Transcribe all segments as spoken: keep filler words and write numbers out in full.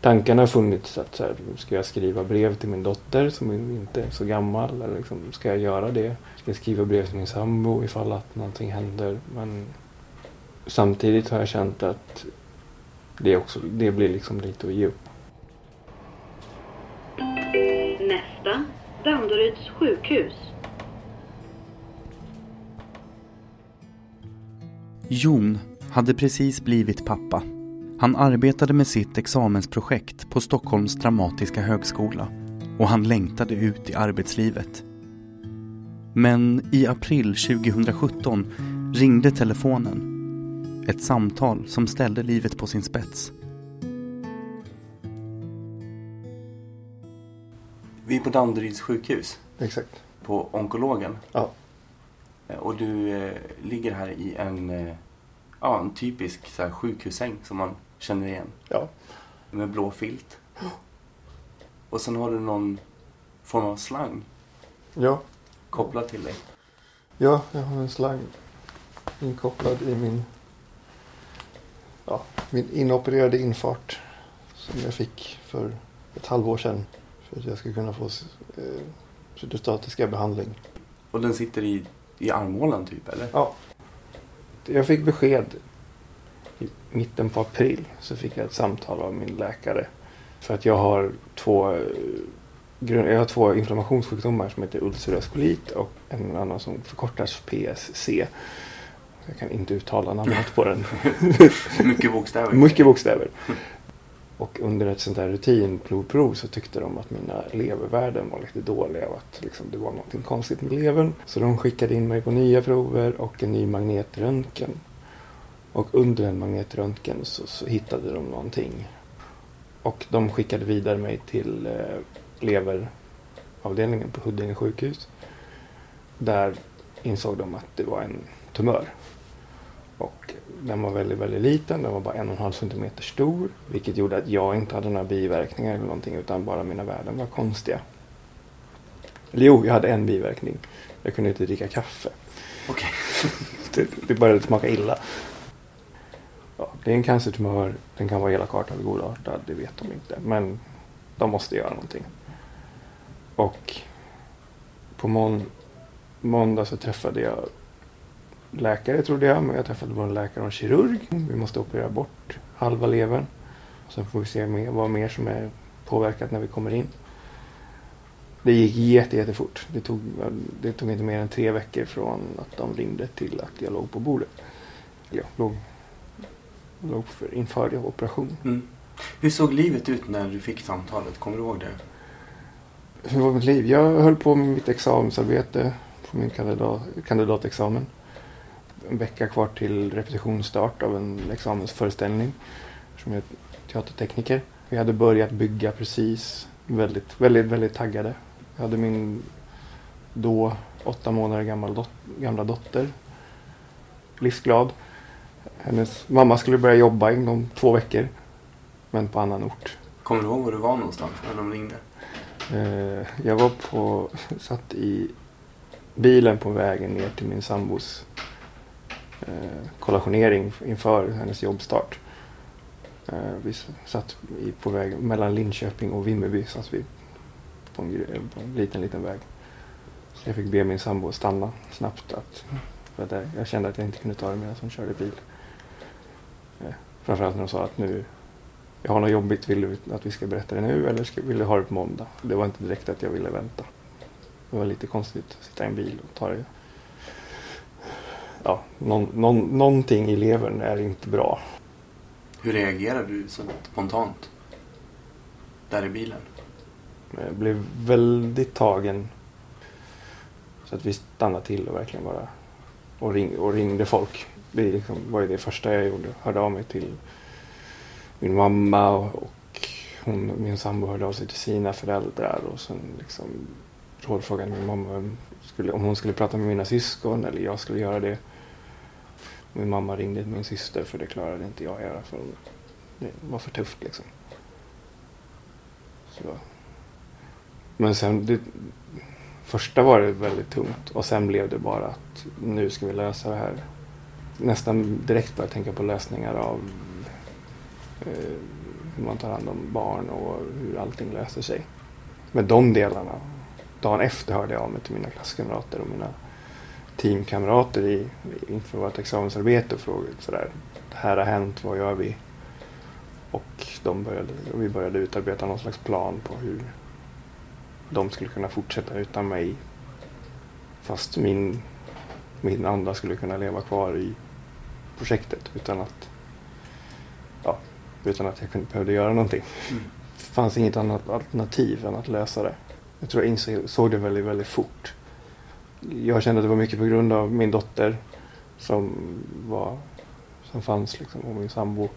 tanken har funnits att så här, ska jag skriva brev till min dotter som inte är så gammal, eller liksom, ska jag göra det? Ska jag skriva brev till min sambo ifall att någonting händer? Men samtidigt har jag känt att det, också, det blir liksom lite att ge upp. Nästa, Danderyds sjukhus. Jon hade precis blivit pappa. Han arbetade med sitt examensprojekt på Stockholms dramatiska högskola och han längtade ut i arbetslivet. Men i april tjugosjutton ringde telefonen. Ett samtal som ställde livet på sin spets. Vi är på Danderyds sjukhus. Exakt. På onkologen. Ja. Och du eh, ligger här i en, eh, ja, en typisk så här, sjukhussäng som man känner igen. Ja. Med blå filt. Och sen har du någon form av slang. Ja. Kopplad till dig. Ja, jag har en slang inkopplad i min, ja, min inopererade infart som jag fick för ett halvår sedan för att jag ska kunna få eh, cytostatiska behandling. Och den sitter i, i armhålan typ, eller? Ja. Jag fick besked i mitten på april, så fick jag ett samtal av min läkare för att jag har två jag har två inflammationssjukdomar som heter ulcerös kolit och en annan som förkortas P S C. Jag kan inte uttala namnet på den. Mycket bokstäver. Mycket bokstäver. Och under ett sånt här rutinblodprov så tyckte de att mina levervärden var lite dåliga och att liksom det var något konstigt med levern. Så de skickade in mig på nya prover och en ny magnetröntgen. Och under en magnetröntgen så, så hittade de någonting. Och de skickade vidare mig till eh, leveravdelningen på Huddinge sjukhus. Där insåg de att det var en tumör. Och den var väldigt, väldigt liten. Den var bara en och en halv centimeter stor. Vilket gjorde att jag inte hade några biverkningar eller någonting. Utan bara mina värden var konstiga. Eller jo, jag hade en biverkning. Jag kunde inte dricka kaffe. Okej. det, det började smaka illa. Ja, det är en cancertumör. Den kan vara elakartad eller godartad. Det vet de inte. Men de måste göra någonting. Och på mån- måndag så träffade jag läkare, trodde jag. Men jag träffade både en läkare och en kirurg. Vi måste operera bort halva levern. Sen får vi se mer, vad mer som är påverkat när vi kommer in. Det gick jätte, jättefort. Det tog, det tog inte mer än tre veckor från att de ringde till att jag låg på bordet. Jag låg, låg för, inför operation. Mm. Hur såg livet ut när du fick samtalet? Kommer du ihåg det? Hur var mitt liv? Jag höll på med mitt examensarbete på min kandidat, kandidatexamen. En vecka kvar till repetitionsstart av en examensföreställning som jag är teatertekniker. Vi hade börjat bygga precis, väldigt, väldigt, väldigt taggade. Jag hade min då åtta månader gamla, dot- gamla dotter, livsglad. Hennes mamma skulle börja jobba inom två veckor, men på annan ort. Kommer du ihåg var du var någonstans när de ringde? Eh, jag var på, satt i bilen på vägen ner till min sambos eh, kollationering inför hennes jobbstart. Eh, vi satt i, på väg mellan Linköping och Vimmerby, satt vi på en, på en liten, liten väg. Så jag fick be min sambo stanna snabbt. Att, för att jag, jag kände att jag inte kunde ta det medan hon körde bil. Eh, framförallt när de sa att nu, jag har något jobbigt, vill du att vi ska berätta det nu eller ska, vill du ha det på måndag? Det var inte direkt att jag ville vänta. Det var lite konstigt att sitta i en bil och ta det. Ja, någon, någon, någonting i levern är inte bra. Hur reagerade du så spontant där i bilen? Jag blev väldigt tagen. Så att vi stannade till och verkligen bara och, ring, och ringde folk. Det liksom var ju det första jag gjorde. Hörde av mig till min mamma och hon, min sambo hörde av sig till sina föräldrar och sen liksom rådfrågade min mamma skulle, om hon skulle prata med mina syskon eller jag skulle göra det. Min mamma ringde till min syster för det klarade inte jag att göra för det var för tufft liksom. Så. Men sen det, första var det väldigt tungt och sen blev det bara att nu ska vi lösa det här. Nästan direkt började tänka på lösningar av eh, hur man tar hand om barn och hur allting löser sig. Med de delarna, dagen efter hörde jag av mig till mina klasskamrater och mina teamkamrater i, inför vårt examensarbete och frågade sådär, det här har hänt, vad gör vi? Och, de började, och vi började utarbeta någon slags plan på hur de skulle kunna fortsätta utan mig. Fast min, min anda skulle kunna leva kvar i projektet utan att, ja, utan att jag kunde behövde göra någonting. Mm. Det fanns inget annat alternativ än att lösa det. Jag tror jag insåg det väldigt, väldigt fort. Jag kände att det var mycket på grund av min dotter som, var, som fanns liksom, och min sambo.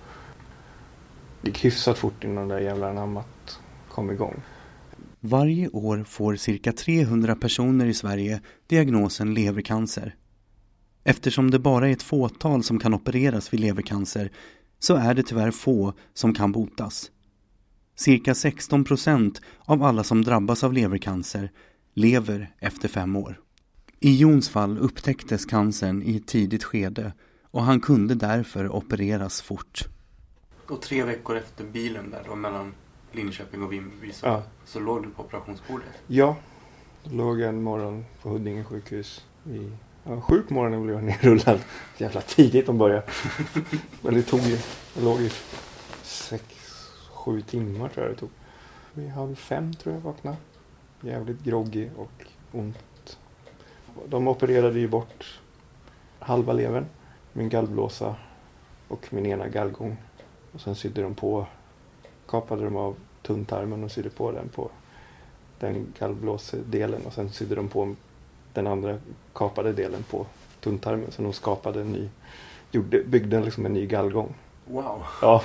Det gick hyfsat fort innan det där jävla namnet kom igång. Varje år får cirka trehundra personer i Sverige diagnosen levercancer. Eftersom det bara är ett fåtal som kan opereras vid levercancer så är det tyvärr få som kan botas. Cirka sexton procent av alla som drabbas av levercancer lever efter fem år. I Jons fall upptäcktes cancern i ett tidigt skede och han kunde därför opereras fort. Och tre veckor efter bilen där då mellan Linköping och Vimmerby så, ja. så låg du på operationsbordet? Ja, jag låg en morgon på Huddinge sjukhus. I, ja, sju på morgonen blev jag nerrullad. Jävla tidigt de började. Men det tog ju, jag låg i sex, sju timmar tror jag det tog. Vid halv fem tror jag vaknade. Jävligt groggy och ont. De opererade ju bort halva levern, min gallblåsa och min ena gallgång. Och sen sydde de på, kapade de av tunntarmen och sydde på den på den gallblåsedelen. Och sen sydde de på den andra kapade delen på tunntarmen. Så de skapade en ny, gjorde, byggde liksom en ny gallgång. Wow. Ja.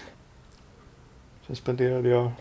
Sen spenderade jag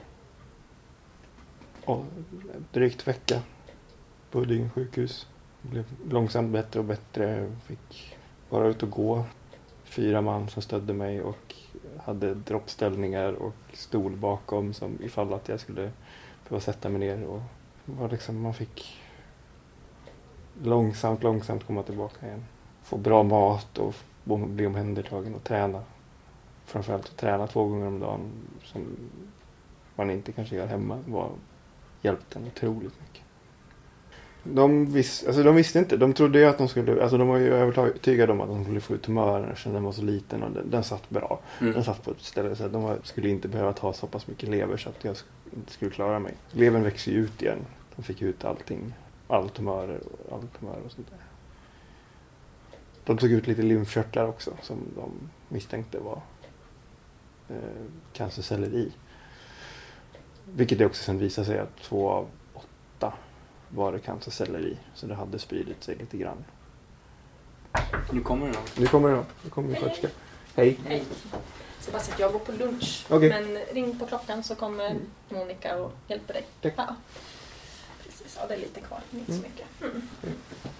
ja, drygt vecka på Huddinge sjukhus. Det blev långsamt bättre och bättre. Fick bara ut och gå. Fyra man som stödde mig och hade droppställningar och stol bakom som ifall att jag skulle behöva sätta mig ner. Och var liksom, man fick långsamt, långsamt komma tillbaka igen. Få bra mat och bli omhändertagen och träna. Framförallt att träna två gånger om dagen som man inte kanske gör hemma var hjälpte en otroligt mycket. De, vis, alltså de visste inte, de trodde ju att de skulle, alltså de var ju övertygade om att de skulle få ut tumören eftersom den var så liten och den, den satt bra. Mm. Den satt på ett ställe så att de var, skulle inte behöva ta så pass mycket lever så att jag inte skulle klara mig. Levern växer ju ut igen. De fick ut allting, all tumörer och all tumörer och sånt där. De tog ut lite lymfkörtlar också som de misstänkte var eh, cancerceller i. Vilket det också sen visade sig att två av åtta var det cancerceller i. Så det hade spridit sig lite grann. Nu kommer det då. Nu kommer det då. Nu kommer min sköterska. Hej. Hej. Så bara att jag går på lunch. Okay. Men ring på klockan så kommer mm. Monica och hjälper dig. Tack. Ja. Precis, ja, det är lite kvar. Inte mm. så mycket. Mm. Mm.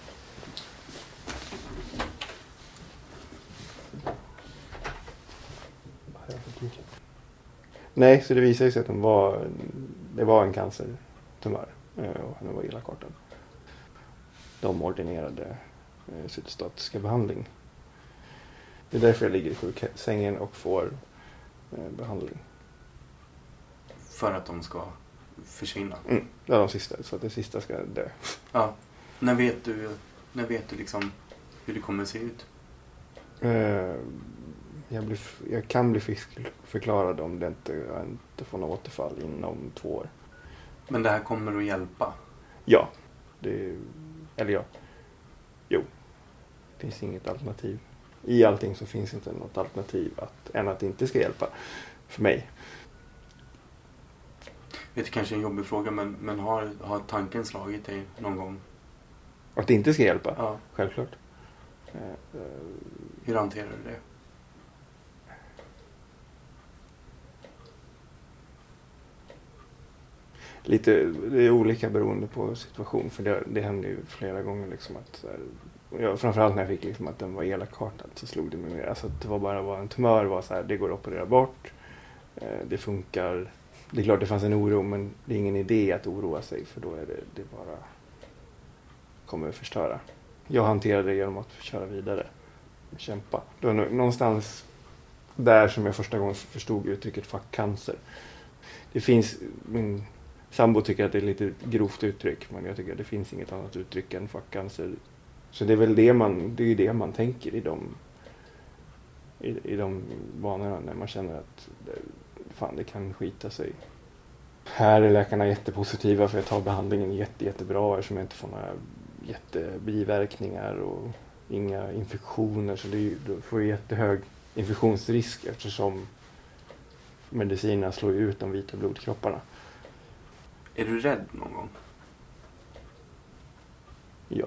Nej, så det visade sig att den var, det var en cancertumör och den var elakartad. De ordinerade cytostatisk behandling. Det är därför jag ligger i sjuksängen och får behandling. För att de ska försvinna? Mm, det är de sista, så att det sista ska dö. Ja, när vet du, när vet du liksom hur det kommer att se ut? Uh, Jag, blir, jag kan bli förklarad om det inte, jag inte får något återfall inom två år. Men det här kommer att hjälpa? Ja. Det, eller ja. Jo. Det finns inget alternativ. I allting så finns inte något alternativ att, än att det inte ska hjälpa. För mig. Det är kanske en jobbig fråga, men, men har, har tanken slagit dig någon gång? Att det inte ska hjälpa? Ja. Självklart. Hur hanterar du det? Lite, det är olika beroende på situation. För det, det hände ju flera gånger liksom att ja, framförallt när jag fick liksom att den var elakartad så slog det mig mer. Alltså att det var bara var en tumör var så här, det går att operera bort. Eh, det funkar. Det är klart det fanns en oro, men det är ingen idé att oroa sig för då är det, det bara kommer att förstöra. Jag hanterade det genom att köra vidare. Kämpa. Då någonstans där som jag första gången förstod uttrycket fackcancer. Det finns, min sambo tycker att det är lite grovt uttryck, men jag tycker att det finns inget annat uttryck än fackcancer. Så det är väl det man, det är det man tänker i de, i, i de banorna när man känner att det, fan, det kan skita sig. Här är läkarna jättepositiva för jag tar behandlingen jätte, jättebra eftersom jag inte får några jättebiverkningar och inga infektioner. Så det, då får jag jättehög infektionsrisk eftersom medicinerna slår ut de vita blodkropparna. Är du rädd någon gång? Ja.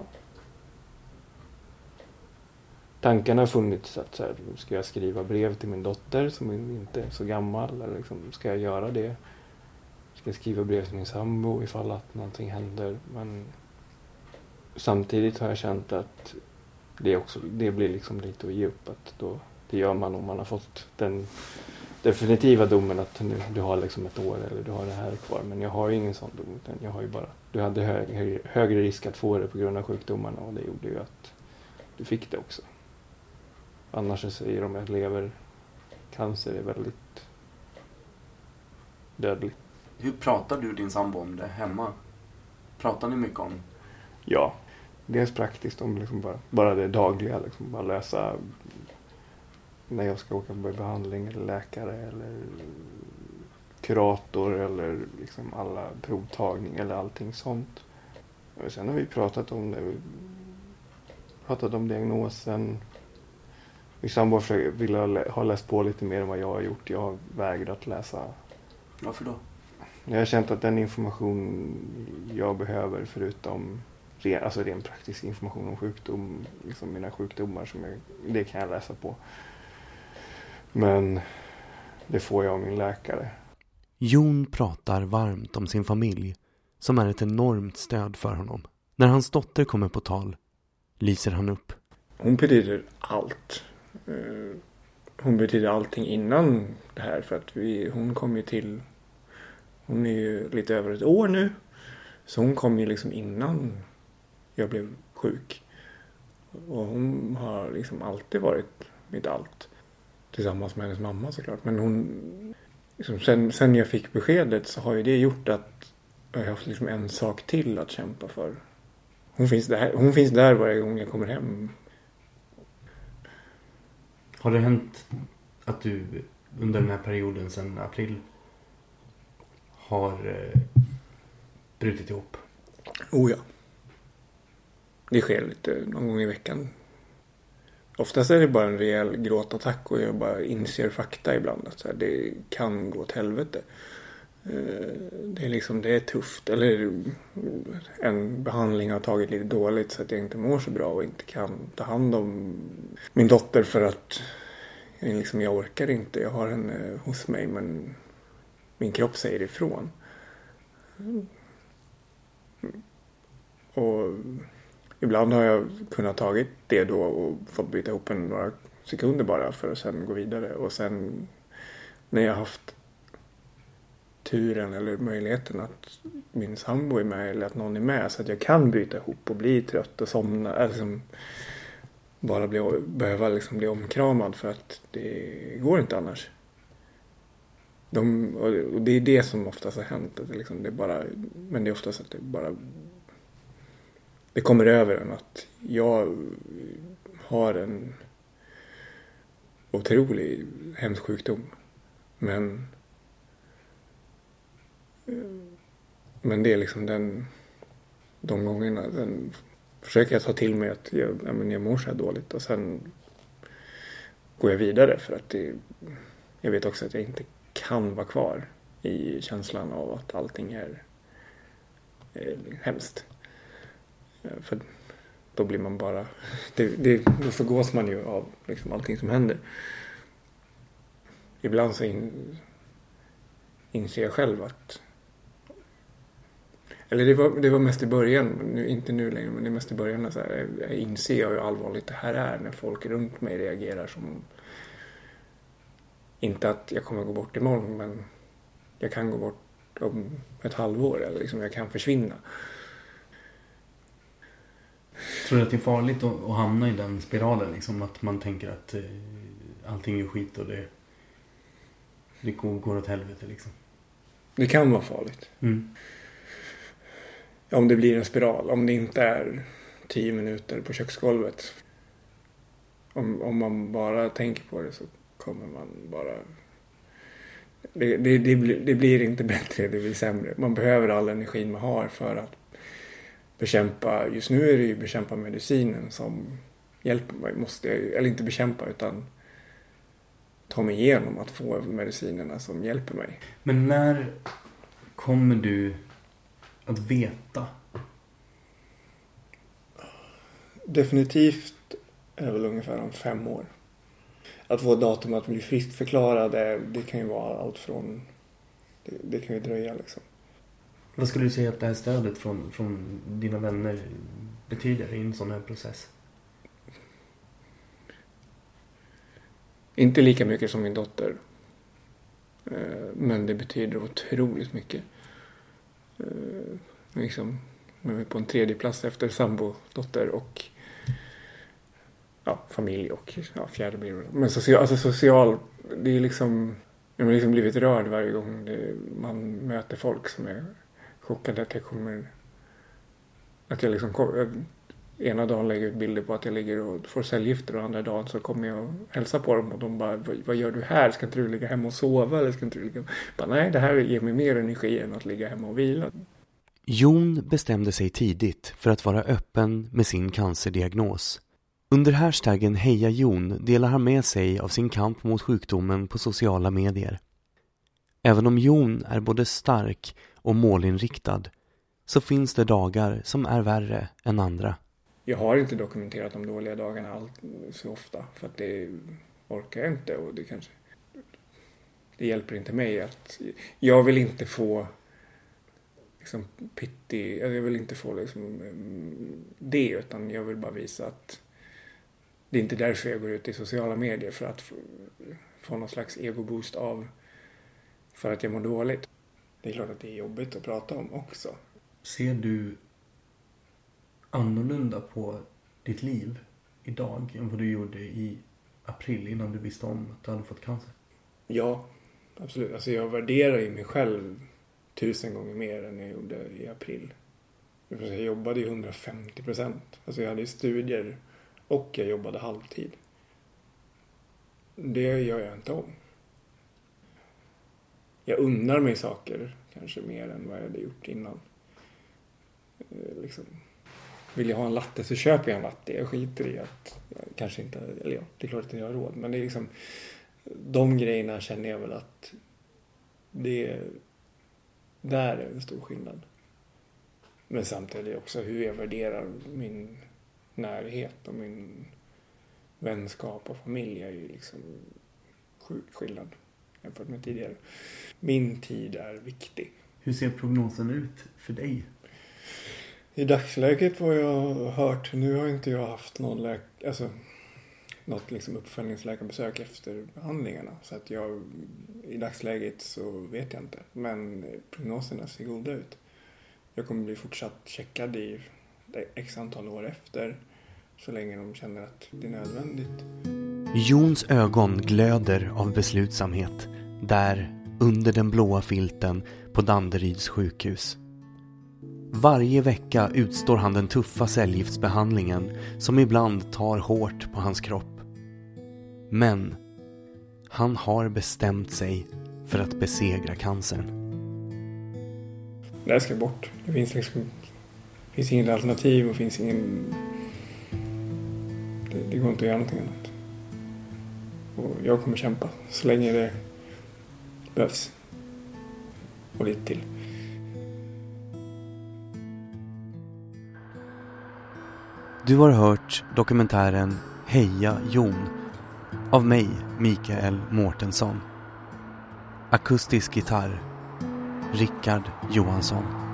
Tankarna har funnits att så här, ska jag skriva brev till min dotter som inte är så gammal, eller liksom, ska jag göra det? Ska jag skriva brev till min sambo ifall att någonting händer? Men samtidigt har jag känt att det, också, det blir liksom lite att ge upp. Att då, det gör man om man har fått den definitiva domen att nu, du har liksom ett år eller du har det här kvar. Men jag har ju ingen sån dom, utan jag har ju bara, du hade hög, högre risk att få det på grund av sjukdomarna, och det gjorde ju att du fick det också. Annars så säger de att levercancer är väldigt dödligt. Hur pratar du din sambo om det hemma? Pratar ni mycket om? Ja, dels praktiskt om liksom bara, bara det dagliga. Liksom bara lösa när jag ska åka på behandling eller läkare eller kurator eller liksom alla provtagning eller allting sånt. Och sen har vi pratat om det. Pratat om diagnosen. Min sambo vill ha läst på lite mer än vad jag har gjort. Jag har vägrat läsa. Varför då? Jag har känt att den information jag behöver förutom ren, alltså ren praktisk information om sjukdom, liksom mina sjukdomar, som jag, det kan jag läsa på. Men det får jag av min läkare. Jon pratar varmt om sin familj som är ett enormt stöd för honom. När hans dotter kommer på tal lyser han upp. Hon betyder allt. Hon betyder allting innan det här, för att vi, hon kom ju till, hon är ju lite över ett år nu, så hon kom ju liksom innan jag blev sjuk, och hon har liksom alltid varit mitt allt, tillsammans med hennes mamma såklart. Men hon liksom, sen, sen jag fick beskedet så har ju det gjort att jag har haft liksom en sak till att kämpa för. Hon finns där, hon finns där varje gång jag kommer hem. Har det hänt att du under den här perioden sedan april har eh, brutit ihop? Oh ja. Det sker lite någon gång i veckan. Oftast är det bara en rejäl gråtattack och jag bara inser fakta ibland. Att så här, det kan gå åt helvete. Det är liksom, det är tufft. Eller en behandling har tagit lite dåligt så att jag inte mår så bra och inte kan ta hand om min dotter för att jag, liksom, jag orkar inte. Jag har henne hos mig, men min kropp säger ifrån. Och ibland har jag kunnat tagit det då och fått byta ihop en några sekunder bara för att sen gå vidare. Och sen när jag haft turen eller möjligheten att min sambo är med eller att någon är med så att jag kan byta ihop och bli trött och somna, eller liksom bara bli, behöva liksom bli omkramad, för att det går inte annars. De, och det är det som oftast har hänt, att det liksom, det är bara, men det är oftast att det bara det kommer över en att jag har en otrolig hemsk sjukdom, men Men det är liksom den, de gångerna den försöker jag ta till mig att jag, ja, men jag mår så här dåligt, och sen går jag vidare, för att det, jag vet också att jag inte kan vara kvar i känslan av att allting är, är hemskt. För då blir man bara, det, det, då förgås man ju av liksom allting som händer. Ibland så in, inser jag själv att, eller det var, det var mest i början, nu, inte nu längre, men det är mest i början så här, jag inser jag hur allvarligt det här är när folk runt mig reagerar som, inte att jag kommer gå bort imorgon, men jag kan gå bort om ett halvår, eller liksom jag kan försvinna. Tror du att det är farligt att, att hamna i den spiralen, liksom, att man tänker att eh, allting är skit och det, det går, går åt helvete liksom. Det kan vara farligt. Mm. Om det blir en spiral. Om det inte är tio minuter på köksgolvet. Om, om man bara tänker på det så kommer man bara... Det, det, det, blir, det blir inte bättre, det blir sämre. Man behöver all energin man har för att bekämpa... Just nu är det ju bekämpa medicinen som hjälper mig. Måste jag, eller inte bekämpa utan ta mig igenom att få medicinerna som hjälper mig. Men när kommer du att veta? Definitivt är väl ungefär om fem år. Att få datum att bli friskt förklarad, det kan ju vara allt från... Det, det kan ju dröja liksom. Vad skulle du säga att det här stödet från, från dina vänner betyder i en sån här process? Inte lika mycket som min dotter. Men det betyder otroligt mycket. Liksom, nu är vi på en tredje plats efter sambo, dotter och ja, familj och ja, fjärde blir. Men social, alltså social, det är liksom, jag har liksom blivit rörd varje gång det, man möter folk som är chockade att jag kommer, att jag liksom kommer, ena dagen lägger ut bilder på att jag ligger och får cellgifter och andra dagen så kommer jag och hälsar på dem och de bara, vad, vad gör du här? Ska inte du ligga hemma och sova? Eller ska inte du ligga... bara, nej, det här ger mig mer energi än att ligga hemma och vila. Jon bestämde sig tidigt för att vara öppen med sin cancerdiagnos. Under hashtaggen Heja Jon delar han med sig av sin kamp mot sjukdomen på sociala medier. Även om Jon är både stark och målinriktad så finns det dagar som är värre än andra. Jag har inte dokumenterat de dåliga dagarna allt så ofta för att det orkar jag inte och det kanske det hjälper inte mig att jag vill inte få liksom pity, jag vill inte få liksom det utan jag vill bara visa att det är inte därför jag går ut i sociala medier för att få, få någon slags egoboost av för att jag mår dåligt. Det är klart att det är jobbigt att prata om också. Ser du annorlunda på ditt liv idag än vad du gjorde i april innan du visste om att du hade fått cancer? Ja, absolut. Alltså jag värderar ju mig själv tusen gånger mer än jag gjorde i april. Jag jobbade ju hundrafemtio procent. Alltså jag hade studier och jag jobbade halvtid. Det gör jag inte om. Jag unnar mig saker kanske mer än vad jag hade gjort innan. Liksom. Vill jag ha en latte så köper jag en latte. Jag skiter i att jag kanske inte, eller ja, det är klart att jag har råd. Men det är liksom, de grejerna känner jag väl att det där är en stor skillnad. Men samtidigt också hur jag värderar min närhet och min vänskap och familj är ju liksom sjukt skillnad jämfört med tidigare. Min tid är viktig. Hur ser prognosen ut för dig? I dagsläget vad jag har hört, nu har inte jag haft någon läk, alltså, något liksom uppföljningsläkarbesök efter behandlingarna. Så att jag, i dagsläget så vet jag inte. Men prognoserna ser goda ut. Jag kommer bli fortsatt checkad i x antal år efter. Så länge de känner att det är nödvändigt. Jons ögon glöder av beslutsamhet. Där, under den blåa filten på Danderyds sjukhus. Varje vecka utstår han den tuffa cellgiftsbehandlingen som ibland tar hårt på hans kropp. Men han har bestämt sig för att besegra cancern. Det här ska bort. Det finns liksom det finns inget alternativ och finns ingen... Det, det går inte att göra någonting annat. Och jag kommer kämpa så länge det behövs. Och lite till. Du har hört dokumentären Heja Jon av mig, Mikael Mårtensson. Akustisk gitarr, Rickard Johansson.